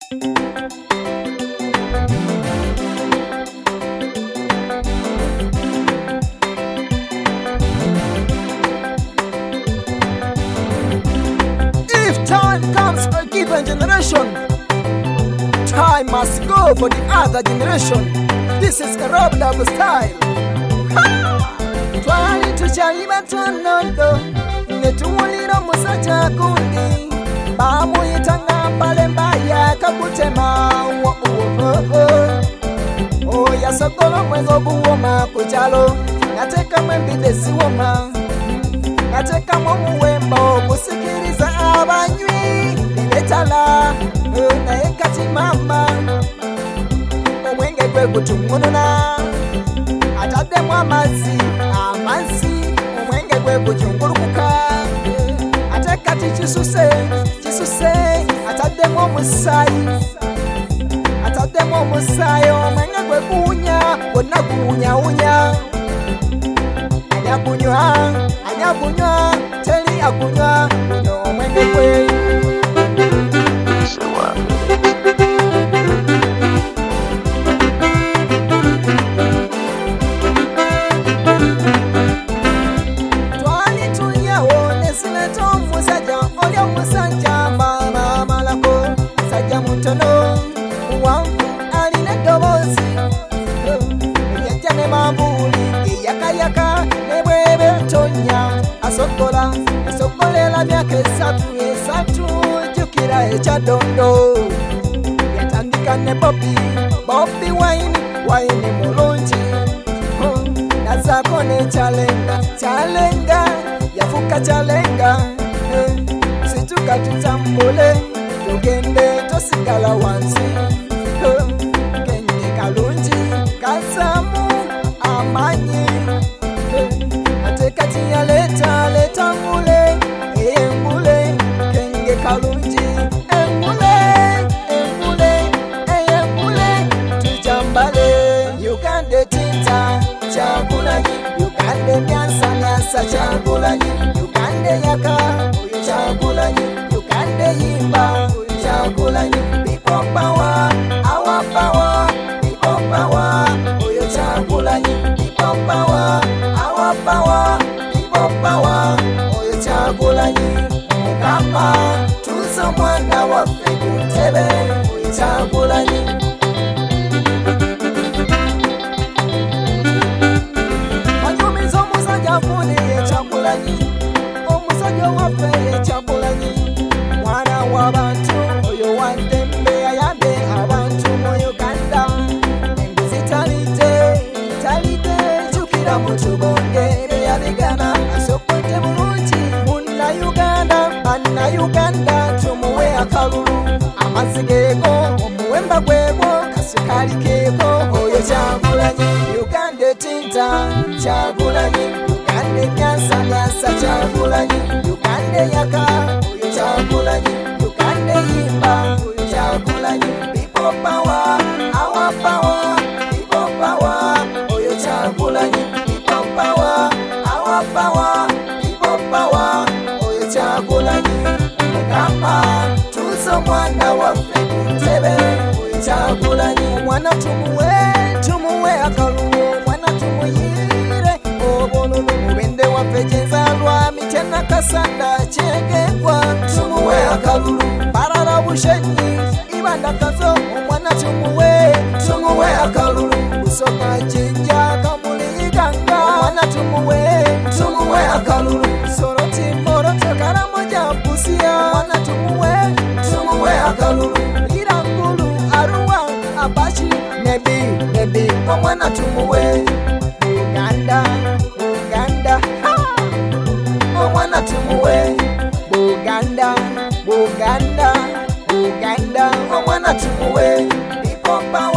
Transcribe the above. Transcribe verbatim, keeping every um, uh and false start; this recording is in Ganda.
Comes for a given generation, time must go for the other generation. This is a Rob Double style. Twali tuchali batonondo netuwulira musajja gundi bamuyitanga mpale mbaya kakutema oya sokola mwengo buwoma kuchalo nateka mwembide siwoma nateka mumuwembo kusikiriza abanywi betala naye kati mama omwenge gwe gutungununa ataddemu amazzi amazzi omwenge gwe gukyungulukuka ate kati kisuse kisuse ataddemu omusaayi ataddemu omusaayi omwenge gwe guwunya gwonna guwunyawunya anyagunywa anyagunywa teri agunywa guno omwenge gwe. Asokola, asokolela myaka esatu esatu jukira echadondo yatandika ne Bobby Bobby Wine Wine mulungi nazako ne chalenga chalenga yafuka chalenga situka tutambule tugende tosigala wansi kenge kalungi kasamu amanyi atekati ya leta leta ngule engule kenge kalungi engule engule engule tujambale Uganda tinta chagulanyi Uganda nyansa nyansa chagulanyi Uganda yaka uyu chagulanyi Uganda yimba uyu chagulanyi people power our power people power uyu chagulanyi people power our power people power oyo chagulanyi mukama tuza mwana waffe kuntebe oyo chagulanyi anyumiza omusajja afune yechagulanyi omusajja waffe yechagulanyi mwana w'abantu oyo wandembe ayambe abantu mu Uganda enguzi talite talite jukira mutubongere yabigana asokote bulungi munna Uganda banna Uganda tumuwe akalulu amazzi geeko omuwemba gwego kasukali keeko oyo chagulanyi Uganda tinta chagulanyi Uganda nyansa nyansa chagulanyi Uganda yaka oyo chagulanyi Uganda yimba oyo chagulanyi people power our power people power oyo chagulanyi people power our power people power oyo chagulanyi mukama tuzo mwana waffe kuntebe oyo chagulanyi omwana tumuwe tumuwe akalulu omwana tumuyire obululu mubende waffe gyenzalwa mitena kasanda kyegekwa tumuwe akalulu barara bushenyi ibanda kazo omwana tumuwe tumuwe akalulu busoka jinja kamuliganga omwana tumuwe tumuwe akalulu soroti moroto karamoja busia omwana tumuwe tumuwe akalulu irangulu aruwa abachi nebi nebi omwana tumuwe Uganda Uganda omwana tumuwe Uganda Uganda Uganda omwana tumuwe people power